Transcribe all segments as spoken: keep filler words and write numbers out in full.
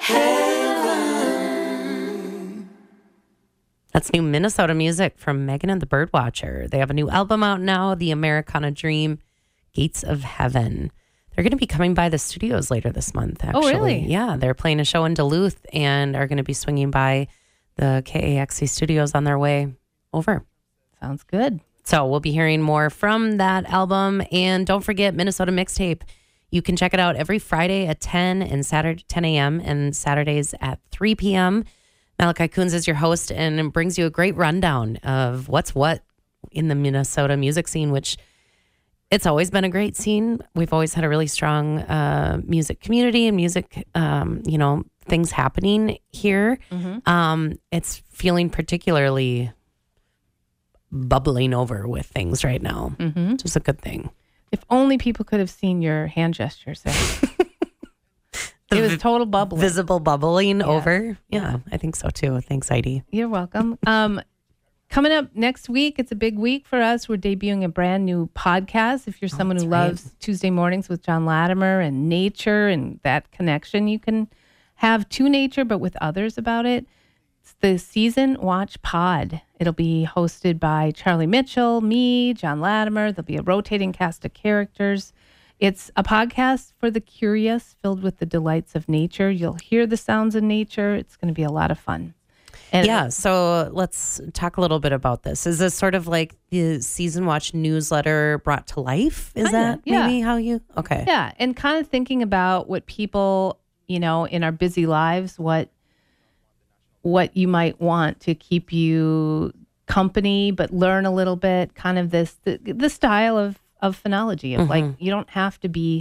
heaven. That's new Minnesota music from Megan and the Birdwatcher. They have a new album out now, The Americana Dream, Gates of Heaven. They're going to be coming by the studios later this month, actually. Oh, really? Yeah, they're playing a show in Duluth and are going to be swinging by the K A X C studios on their way over. Sounds good. So we'll be hearing more from that album. And don't forget Minnesota Mixtape. You can check it out every Friday at ten and Saturday ten a.m. and Saturdays at three p.m. Malachi Coons is your host and brings you a great rundown of what's what in the Minnesota music scene, which it's always been a great scene. We've always had a really strong uh, music community and music, um, you know, things happening here. Mm-hmm. Um, it's feeling particularly bubbling over with things right now, Mm-hmm. which is a good thing. If only people could have seen your hand gestures there. It was total bubbling. Visible bubbling Yeah. over. Yeah, I think so too. Thanks, Heidi. You're welcome. Um, coming up next week, it's a big week for us. We're debuting a brand new podcast. If you're someone that's who right. loves Tuesday mornings with John Latimer and nature and that connection you can have to nature, but with others about it, it's the Season Watch Pod. It'll be hosted by Charlie Mitchell, me, John Latimer. There'll be a rotating cast of characters. It's a podcast for the curious, filled with the delights of nature. You'll hear the sounds of nature. It's going to be a lot of fun. And Yeah, so let's talk a little bit about this. Is this sort of like the Season Watch newsletter brought to life? Is Kinda, that yeah. maybe how you? Okay. Yeah, and kind of thinking about what people, you know, in our busy lives, what what you might want to keep you company, but learn a little bit. Kind of this the, the style of of phonology of Mm-hmm. like you don't have to be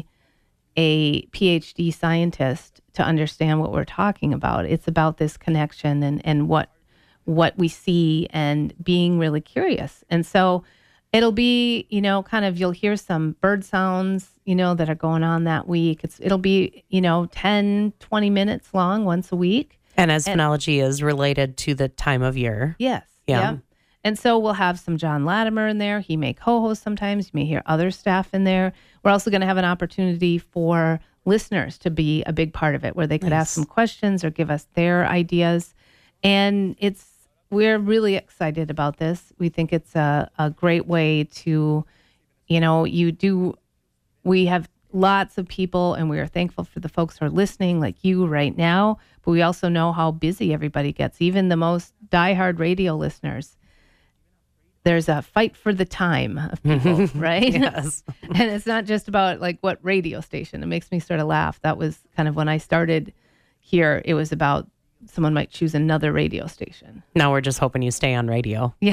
a P H D scientist to understand what we're talking about. It's about this connection and and what what we see and being really curious. And so it'll be, you know, kind of you'll hear some bird sounds, you know, that are going on that week. It's it'll be, you know, ten, twenty minutes long once a week. And as And- phonology is related to the time of year. Yes. Yeah. And so we'll have some John Latimer in there. He may co-host sometimes. You may hear other staff in there. We're also going to have an opportunity for listeners to be a big part of it, where they could Nice. ask some questions or give us their ideas. And it's we're really excited about this. We think it's a, a great way to, you know, you do, we have lots of people and we are thankful for the folks who are listening like you right now, but we also know how busy everybody gets, even the most diehard radio listeners. There's a fight for the time of people, right? Yes. And it's not just about like what radio station. It makes me sort of laugh. That was kind of when I started here, it was about someone might choose another radio station. Now we're just hoping you stay on radio. Yeah.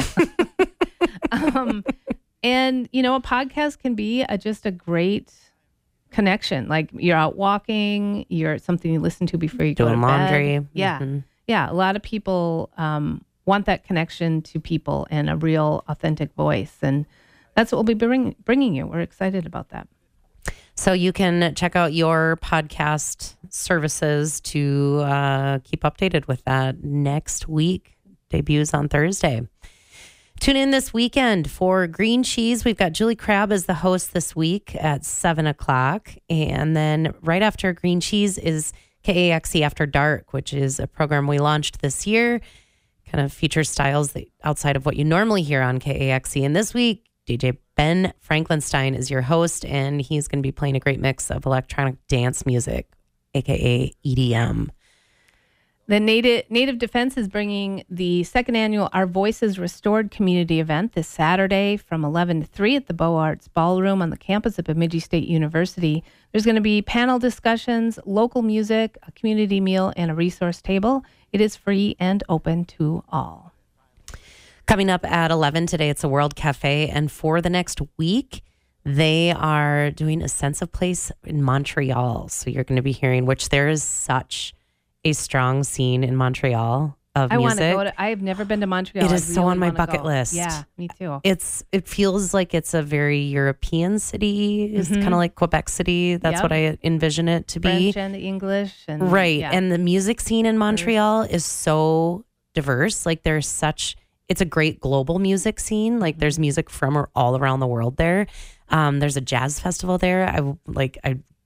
um, and, you know, a podcast can be a, just a great connection. Like you're out walking, you're something you listen to before you go Doing to bed. laundry. Yeah. Mhm. Yeah. A lot of people um, want that connection to people and a real authentic voice. And that's what we'll be bring, bringing you. We're excited about that. So you can check out your podcast services to uh, keep updated with that. Next week debuts on Thursday. Tune in this weekend for Green Cheese. We've got Julie Crabb as the host this week at seven o'clock. And then right after Green Cheese is K A X C After Dark, which is a program we launched this year. Kind of features styles that outside of what you normally hear on K A X C. And this week, D J Ben Franklinstein is your host, and he's going to be playing a great mix of electronic dance music, a k a. E D M. The Native, Native Defense is bringing the second annual Our Voices Restored community event this Saturday from eleven to three at the Beaux Arts Ballroom on the campus of Bemidji State University. There's going to be panel discussions, local music, a community meal, and a resource table. It is free and open to all. Coming up at eleven today, it's a World Cafe. And for the next week, they are doing a sense of place in Montreal. So you're going to be hearing, which there is such a strong scene in Montreal of I want music. to go to, I've never been to Montreal. It is I so really on my wanna bucket go. list. Yeah, me too. It's It feels like it's a very European city. It's kind of like Quebec City. That's Yep. what I envision it to be. French and English. And, Right. yeah. And the music scene in Montreal is so diverse. Like there's such, it's a great global music scene. Like there's music from all around the world there. Um, there's a jazz festival there. I like, I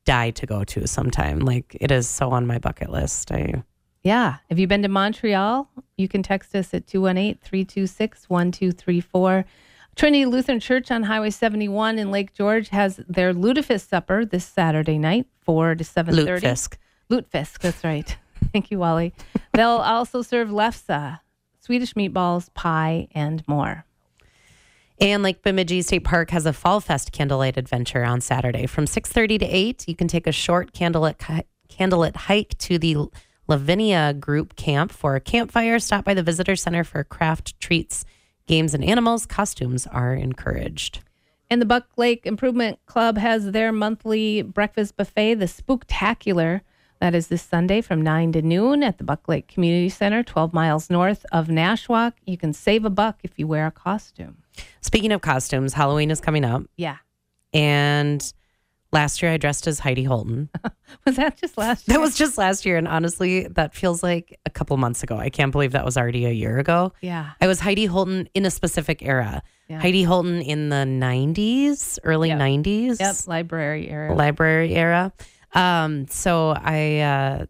die to go to sometime. Like, it is so on my bucket list. I Yeah. Have you been to Montreal? You can text us at two one eight, three two six, one two three four. Trinity Lutheran Church on Highway seventy-one in Lake George has their Lutefisk supper this Saturday night, four to seven thirty. Lutefisk. Lutefisk, that's right. Thank you, Wally. They'll also serve lefse, Swedish meatballs, pie, and more. And Lake Bemidji State Park has a Fall Fest candlelight adventure on Saturday from six thirty to eight. You can take a short candlelit, candlelit hike to the Lavinia Group Camp for a campfire. Stop by the Visitor Center for craft treats, games, and animals. Costumes are encouraged. And the Buck Lake Improvement Club has their monthly breakfast buffet, the Spooktacular. That is this Sunday from nine to noon at the Buck Lake Community Center, twelve miles north of Nashwauk. You can save a buck if you wear a costume. Speaking of costumes, Halloween is coming up. Yeah. And last year I dressed as Heidi Holton. Was that just last year? That was just last year. And honestly, that feels like a couple months ago. I can't believe that was already a year ago. Yeah. I was Heidi Holton in a specific era. Yeah. Heidi Holton in the nineties, early Yep. nineties. Yep, library era. Library era. Um, so I, uh,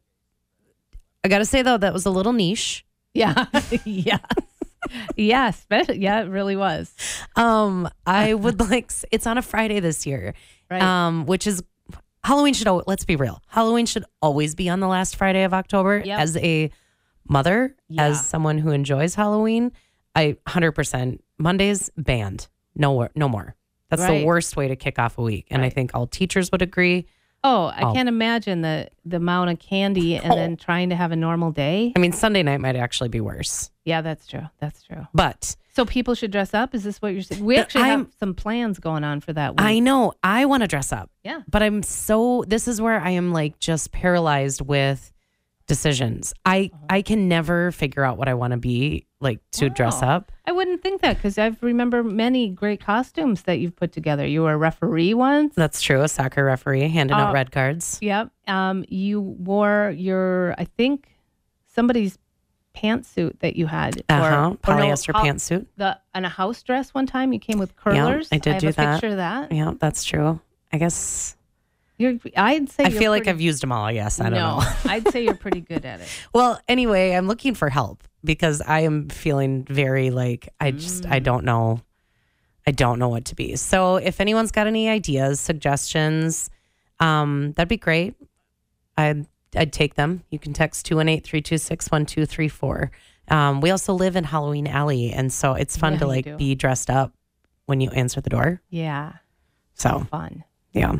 I got to say, though, that was a little niche. Yeah. Yes. Yeah, especially, yeah, it really was. Um, I would like, it's on a Friday this year, Right. um, which is Halloween should, al- let's be real. Halloween should always be on the last Friday of October. Yep. As a mother, Yeah. as someone who enjoys Halloween, I one hundred percent Mondays banned. No, wor- no more. That's Right. the worst way to kick off a week. And I Right. think all teachers would agree. Oh, I Oh. can't imagine the, the amount of candy and then trying to have a normal day. I mean, Sunday night might actually be worse, Yeah, that's true. That's true. but So people should dress up? Is this what you're saying? We Uh, actually have I'm- some plans going on for that week. I know I want to dress up. Yeah. But I'm so, this is where I am like just paralyzed with decisions. I, I can never figure out what I want to be like to dress Wow. up. I wouldn't think that because I remember many great costumes that you've put together. You were a referee once. That's true. A soccer referee handing out Uh, red cards. Yep. Um, you wore your, I think, somebody's pantsuit that you had. Uh huh. or- or no, Polyester ho- pantsuit. The and a house dress one time. You came with curlers. I did have do a that. picture of that. Yeah, that's true. I guess You're, I'd say I you're feel like pretty- I've used them all. Yes, I don't no, know. I'd say you're pretty good at it. Well, anyway, I'm looking for help because I am feeling very like I just I don't know. I don't know what to be. So if anyone's got any ideas, suggestions, um, that'd be great. I'd I'd take them. You can text two one eight, three two six, one two three four. Um, we also live in Halloween Alley, and so it's fun Yeah, to you like do. be dressed up when you answer the door. Yeah, So fun. yeah.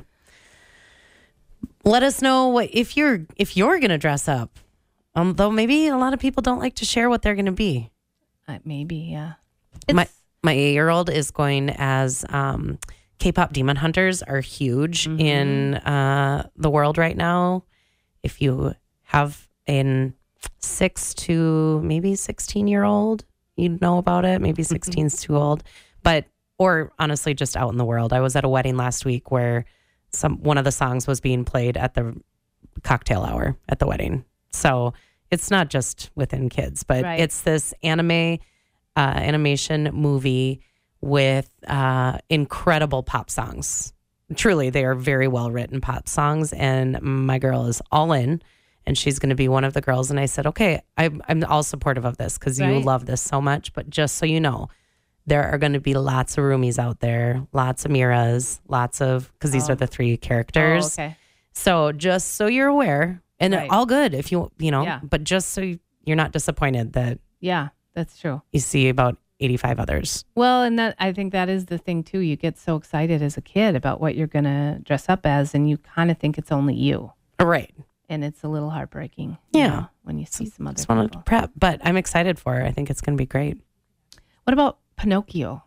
Let us know what if you're if you're gonna dress up. Um, though maybe a lot of people don't like to share what they're gonna be. Uh, maybe, yeah. My It's- my eight year old is going as um, K-pop demon hunters are huge in uh, the world right now. If you have an six to maybe sixteen year old, you'd know about it. Maybe sixteen's too old, but or honestly, just out in the world. I was at a wedding last week where some one of the songs was being played at the cocktail hour at the wedding. So it's not just within kids, but Right. it's this anime uh, animation movie with uh, incredible pop songs. Truly, they are very well written pop songs, and my girl is all in, and she's going to be one of the girls. And I said, okay, I'm, I'm all supportive of this because you Right. love this so much. But just so you know, there are going to be lots of roomies out there, lots of Miras, lots of, because these Oh. are the three characters. Oh, okay. So just so you're aware, and Right. all good if you, you know, Yeah. but just so you're not disappointed that Yeah, that's true. you see about eighty-five others. Well, and that I think that is the thing too. You get so excited as a kid about what you're going to dress up as, and you kind of think it's only you, Right. and it's a little heartbreaking. you Yeah. know, when you see some other Just wanted people. to prep, but I'm excited for it. I think it's going to be great. What about Pinocchio?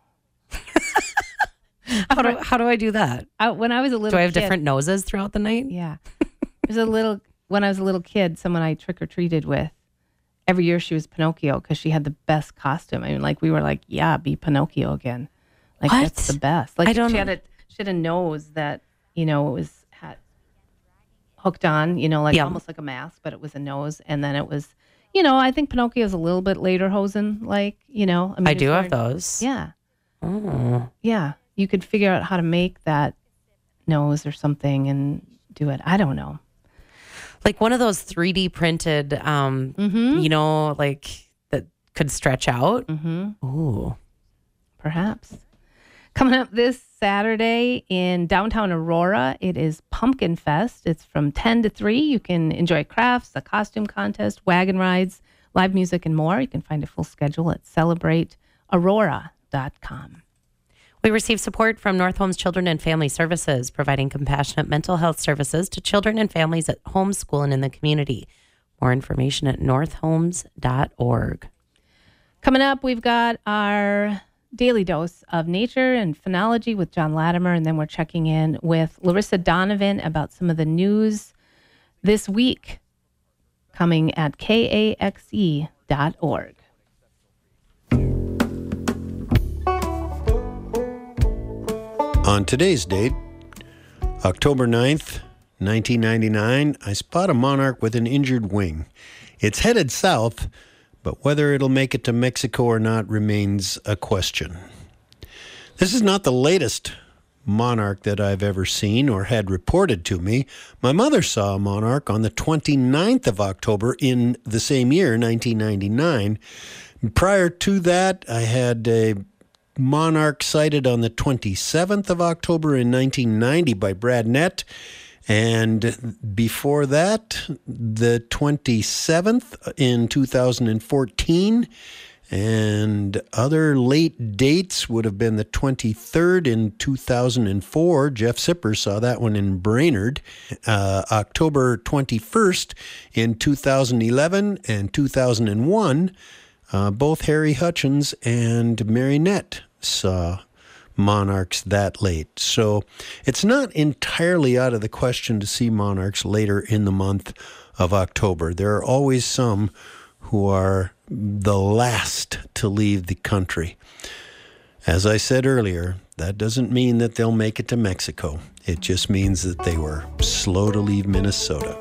How do, how do I do that? I, when I was a little, Do I have kid, different noses throughout the night? Yeah, there's a little. When I was a little kid, someone I trick or treated with. Every year she was Pinocchio because she had the best costume. I mean, like we were like, yeah, be Pinocchio again. Like that's What? the best. Like I don't she know. had a she had a nose that you know was had hooked on, you know, like Yeah. almost like a mask, but it was a nose, and then it was, you know, I think Pinocchio's a little bit later hosen, like you know. I, mean, I it's do have wearing- those. Yeah, Oh. yeah. You could figure out how to make that nose or something, and do it. I don't know. Like one of those three D printed, um, Mm-hmm. you know, like that could stretch out. Mm-hmm. Ooh. Perhaps. Coming up this Saturday in downtown Aurora, it is Pumpkin Fest. It's from ten to three. You can enjoy crafts, a costume contest, wagon rides, live music, and more. You can find a full schedule at celebrate aurora dot com. We receive support from North Homes Children and Family Services, providing compassionate mental health services to children and families at home, school, and in the community. More information at north homes dot org. Coming up, we've got our daily dose of nature and phenology with John Latimer, and then we're checking in with Larissa Donovan about some of the news this week coming at K A X E dot org. On today's date, October ninth, nineteen ninety-nine, I spot a monarch with an injured wing. It's headed south, but whether it'll make it to Mexico or not remains a question. This is not the latest monarch that I've ever seen or had reported to me. My mother saw a monarch on the twenty-ninth of October in the same year, nineteen ninety-nine. Prior to that, I had a monarch sighted on the twenty-seventh of October in nineteen ninety by Brad Nett. And before that, the twenty-seventh in two thousand fourteen. And other late dates would have been the twenty-third in two thousand four. Jeff Sipper saw that one in Brainerd. Uh, October twenty-first in two thousand eleven and two thousand one. Uh, both Harry Hutchins and Mary Nett saw monarchs that late. So it's not entirely out of the question to see monarchs later in the month of October. There are always some who are the last to leave the country. As I said earlier, that doesn't mean that they'll make it to Mexico. It just means that they were slow to leave Minnesota.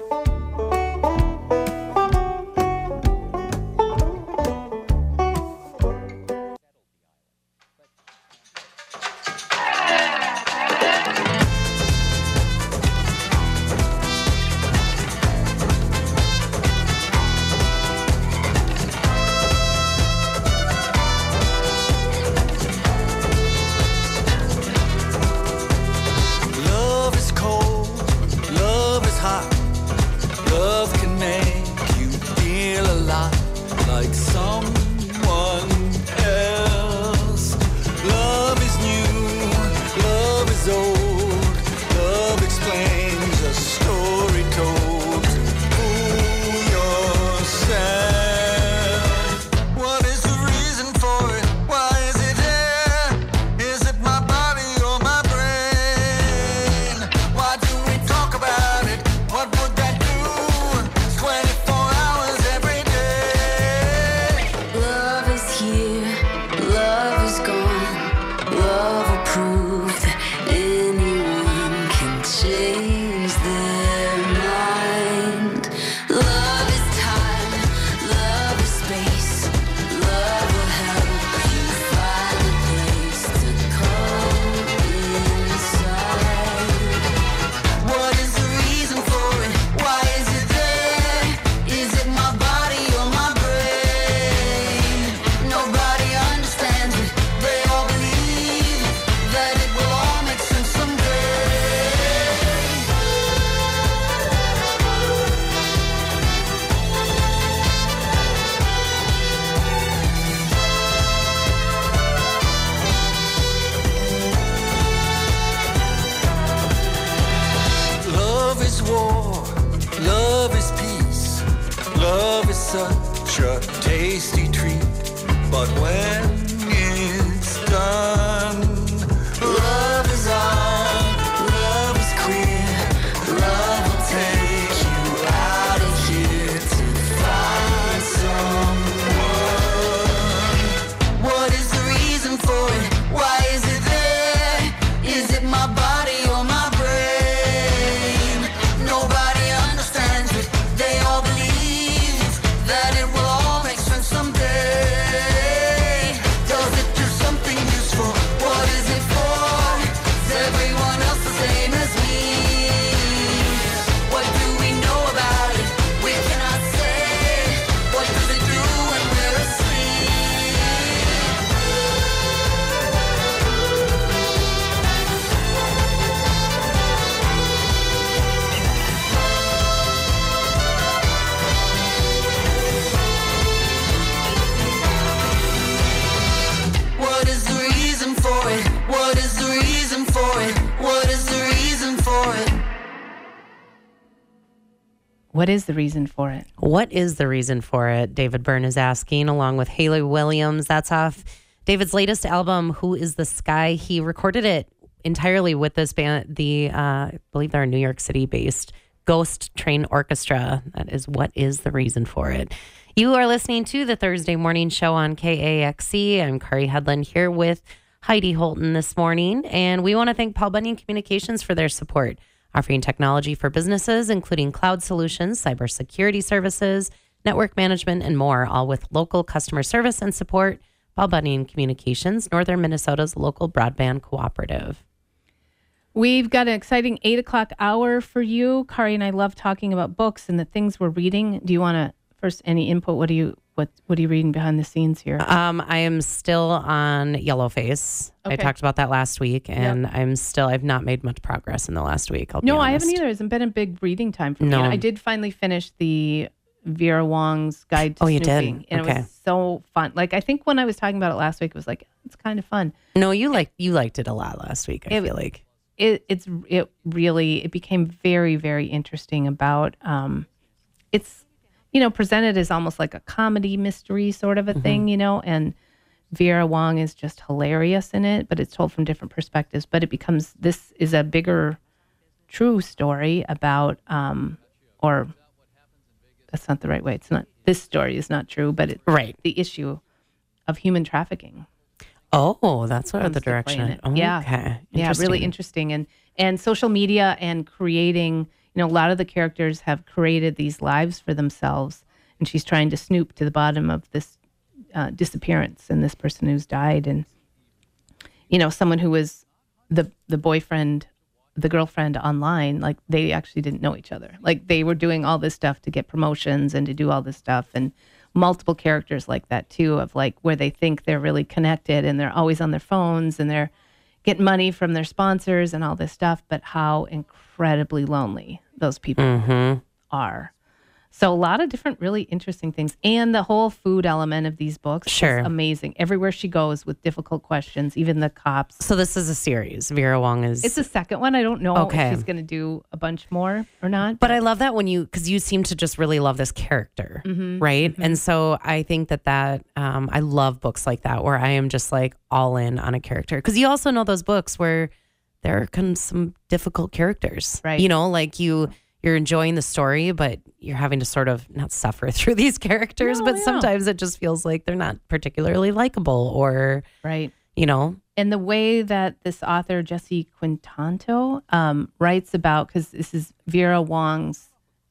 Love is cold, love is hot. Love can make you feel a lot like someone else. Love is new, love is old. Love explains a story told to fool yourself. What is the reason for it? Why is it there? Is it my body or my brain? Why do we talk about it? What would that do? twenty-four hours every day. Love is here, love is gone. Love will prove that anyone can change their mind. Love is time, love is space. Love will help you find a place to come inside. What is the reason for it? Why is it there? Is it my body or my brain? Nobody understands it. They all believe that it will all make sense someday. Love is war, love is peace. Love is such a tasty treat. But when it's done, love is on, love is queer. Love will take you out of here to find someone. What is the reason for it? Why is it there? Is it my body or my brain? Nobody understands it. They all believe that it will all make sense someday. What is the reason for it? What is the reason for it? David Byrne is asking, along with Haley Williams. That's off David's latest album, Who is the Sky? He recorded it entirely with this band, the, uh, I believe they're New York City based Ghost Train Orchestra. That is What is the Reason for It. You are listening to the Thursday Morning Show on K A X C. I'm Kari Hedlund here with Heidi Holton this morning, and we want to thank Paul Bunyan Communications for their support, offering technology for businesses, including cloud solutions, cybersecurity services, network management, and more, all with local customer service and support. Paul Bunyan Communications, Northern Minnesota's local broadband cooperative. We've got an exciting eight o'clock hour for you. Kari and I love talking about books and the things we're reading. Do you want to first any input? What are you what What are you reading behind the scenes here? Um, I am still on Yellowface. Okay. I talked about that last week, and yep. I'm still I've not made much progress in the last week. I'll no, be I honest. haven't either. It hasn't been a big reading time for me. No. And I did finally finish the Vera Wong's Guide to Oh, you did? Snooping, and Okay. it was so fun. Like I think when I was talking about it last week, it was like it's kind of fun. No, you like you liked it a lot last week. I It- feel like. It it's it really it became very very interesting about um, it's you know presented as almost like a comedy mystery sort of a Mm-hmm. thing, you know, and Vera Wong is just hilarious in it, but it's told from different perspectives. But it becomes this is a bigger true story about um, or that's not the right way. It's not this story is not true, but it, Right. the issue of human trafficking. Oh, that's what comes the to play in direction. it. Oh, Yeah. Okay. Yeah, really interesting. And and social media and creating, you know, a lot of the characters have created these lives for themselves. And she's trying to snoop to the bottom of this uh, disappearance and this person who's died. And, you know, someone who was the the boyfriend, the girlfriend online, like they actually didn't know each other. Like they were doing all this stuff to get promotions and to do all this stuff. And multiple characters like that too, of like where they think they're really connected and they're always on their phones and they're getting money from their sponsors and all this stuff, but how incredibly lonely those people Mm-hmm. are. So a lot of different really interesting things. And the whole food element of these books Sure. is amazing. Everywhere she goes with difficult questions, even the cops. So this is a series. Vera Wong is. It's the second one. I don't know Okay. if she's going to do a bunch more or not. But I love that when you, because you seem to just really love this character, Mm-hmm. right? And so I think that that, um, I love books like that where I am just like all in on a character. Because you also know those books where there are con- some difficult characters, Right. You know, like you, you're enjoying the story, but you're having to sort of not suffer through these characters. No, but yeah. sometimes it just feels like they're not particularly likable or, Right. you know, And the way that this author, Jesse Quintanto, um, writes about, because this is Vera Wong's,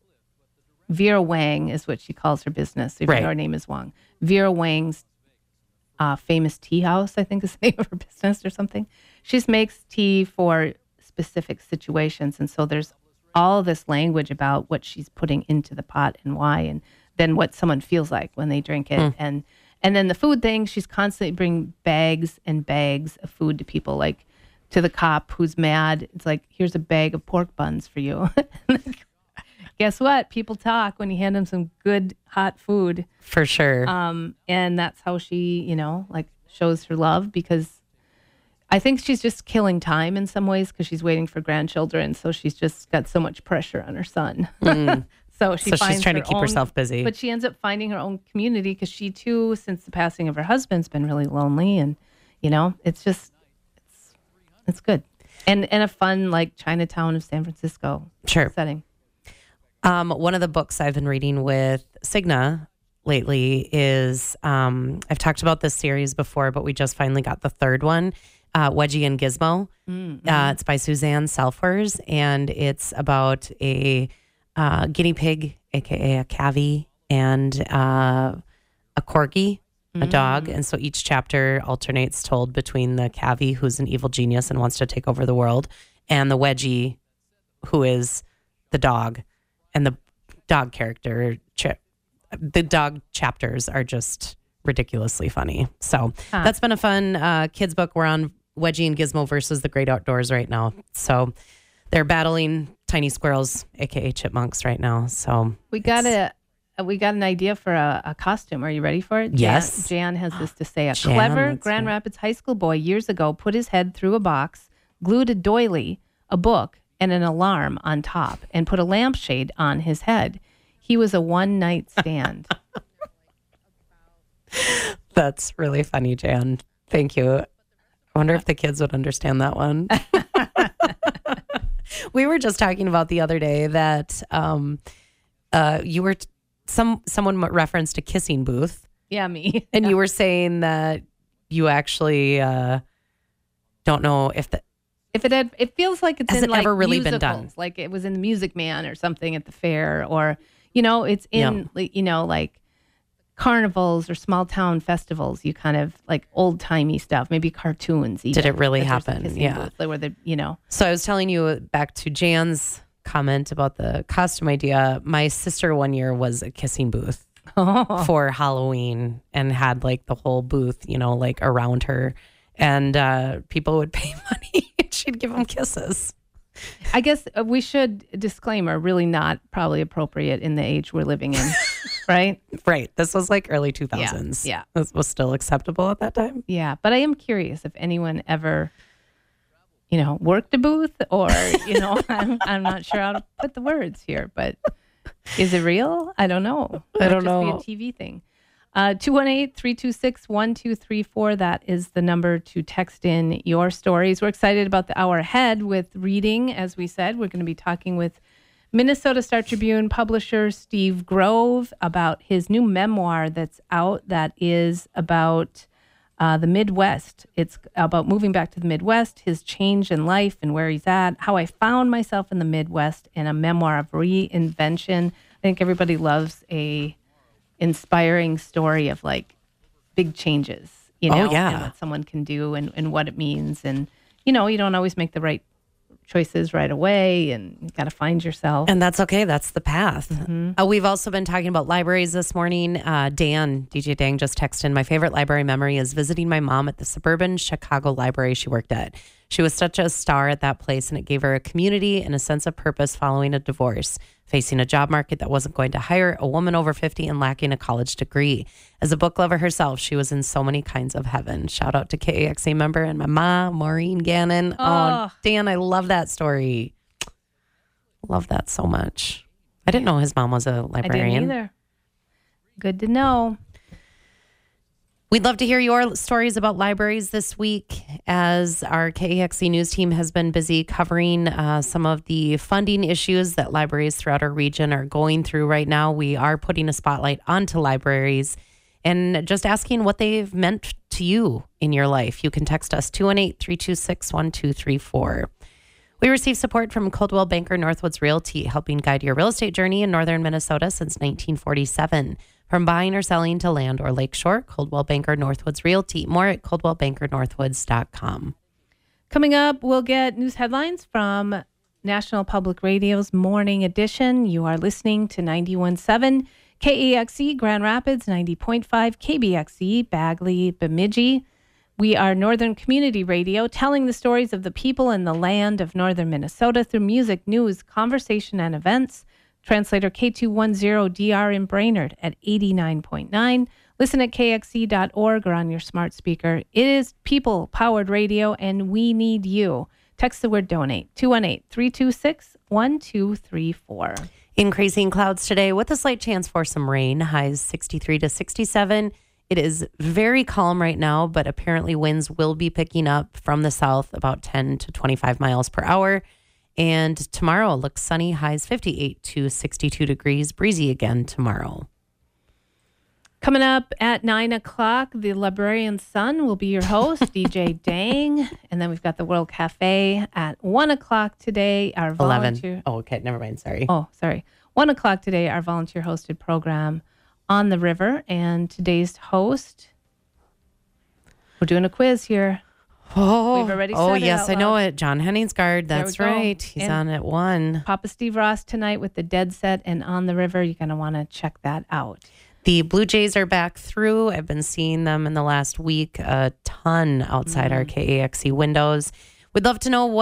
Vera Wang is what she calls her business, even Right. though her name is Wong. Vera Wang's uh, famous tea house, I think is the name of her business or something. She just makes tea for specific situations. And so there's all this language about what she's putting into the pot and why, and then what someone feels like when they drink it. And and then the food thing, she's constantly bringing bags and bags of food to people, like to the cop who's mad. It's like, here's a bag of pork buns for you. Guess what? People talk when you hand them some good hot food. for sure. Um, and that's how she, you know, like shows her love, because I think she's just killing time in some ways because she's waiting for grandchildren. So she's just got so much pressure on her son. so she so finds she's trying to her keep own- herself busy. But she ends up finding her own community because she too, since the passing of her husband, has been really lonely. And, you know, it's just, it's, it's good. And, and a fun, like, Chinatown of San Francisco Sure. setting. Um, one of the books I've been reading with Cigna lately is, um, I've talked about this series before, but we just finally got the third one, uh, Wedgie and Gizmo. Mm-hmm. Uh, it's by Suzanne Selfers, and it's about a uh, guinea pig, A K A a cavy, and uh, a corgi, a dog. And so each chapter alternates told between the cavy, who's an evil genius and wants to take over the world, and the Wedgie, who is the dog. And the dog character, ch- the dog chapters are just ridiculously funny. So Huh. that's been a fun uh, kids book. We're on Wedgie and Gizmo versus the Great Outdoors right now. So they're battling tiny squirrels, A K A chipmunks, right now. So We got a, we got an idea for a, a costume. Are you ready for it? Jan, Yes. Jan has this to say. A Jan, clever let's Grand hear it. Rapids high school boy years ago put his head through a box, glued a doily, a book, and an alarm on top, and put a lampshade on his head. He was a one night stand. That's really funny, Jan. Thank you. I wonder if the kids would understand that one. We were just talking about the other day that um, uh, you were t- some someone referenced a kissing booth, Yeah, me. and you were saying that you actually uh, don't know if the If it had, it feels like it's Has in it like ever really been musicals, done? like it was in the Music Man or something at the fair, or you know, it's in like, you know, like carnivals or small town festivals. You kind of like old timey stuff, maybe cartoons. Even, Did it really that there's a happen? kissing Yeah. booth, like where the you know. So I was telling you back to Jan's comment about the costume idea. My sister one year was a kissing booth for Halloween and had like the whole booth, you know, like around her. And uh, people would pay money and she'd give them kisses. I guess uh, we should disclaimer really not probably appropriate in the age we're living in, right? Right. This was like early two thousands. yeah. This was still acceptable at that time. Yeah, but I am curious if anyone ever, you know, worked a booth or, you know, I'm, I'm not sure how to put the words here, but is it real? I don't know. I don't Might just know. Be a T V thing. Uh, two one eight, three two six, one two three four. That is the number to text in your stories. We're excited about the hour ahead with reading. As we said, we're going to be talking with Minnesota Star Tribune publisher Steve Grove about his new memoir that's out that is about uh, the Midwest. It's about moving back to the Midwest, his change in life and where he's at, how I found myself in the Midwest, and a memoir of reinvention. I think everybody loves a inspiring story of like big changes, you know, Oh, yeah. and what someone can do and, and what it means. And, you know, you don't always make the right choices right away and you got to find yourself. And that's okay. That's the path. Uh, we've also been talking about libraries this morning. Uh, Dan, D J Dang just texted in, my favorite library memory is visiting my mom at the suburban Chicago library she worked at. She was such a star at that place, and it gave her a community and a sense of purpose following a divorce, facing a job market that wasn't going to hire a woman over fifty and lacking a college degree. As a book lover herself, she was in so many kinds of heaven. Shout out to K A X A member and my mom, Maureen Gannon. Oh, Oh. Dan, I love that story. Love that so much. I didn't know his mom was a I didn't librarian. either. Good to know. We'd love to hear your stories about libraries this week, as our K A X E news team has been busy covering uh, some of the funding issues that libraries throughout our region are going through right now. We are putting a spotlight onto libraries and just asking what they've meant to you in your life. You can text us two one eight, three two six, one two three four. We receive support from Coldwell Banker Northwoods Realty, helping guide your real estate journey in northern Minnesota since nineteen forty-seven. From buying or selling to land or lakeshore, Coldwell Banker Northwoods Realty. More at coldwell banker northwoods dot com. Coming up, we'll get news headlines from National Public Radio's Morning Edition. You are listening to ninety-one point seven K A X E Grand Rapids, ninety point five K B X E Bagley, Bemidji. We are Northern Community Radio, telling the stories of the people and the land of northern Minnesota through music, news, conversation, and events. Translator K two ten D R in Brainerd at eighty-nine point nine. Listen at K X E dot org or on your smart speaker. It is people-powered radio, and we need you. Text the word donate, two one eight, three two six, one two three four. Increasing clouds today with a slight chance for some rain. Highs sixty-three to sixty-seven. It is very calm right now, but apparently winds will be picking up from the south about ten to twenty-five miles per hour. And tomorrow looks sunny, highs fifty-eight to sixty-two degrees, breezy again tomorrow. Coming up at nine o'clock, the Librarian Sun will be your host, D J Dang. And then we've got the World Cafe at one o'clock today. Our volunteer. eleven. Oh, okay. Never mind. Sorry. Oh, sorry. one o'clock today, our volunteer hosted program On the River. And today's host, we're doing a quiz here. Oh, We've already oh said it yes, out I know loud. it. John Henningsgaard. There we That's go. right. He's And- on at one. Papa Steve Ross tonight with the Dead Set and On the River. You're going to want to check that out. The Blue Jays are back through. I've been seeing them in the last week a ton outside our K A X E windows. We'd love to know what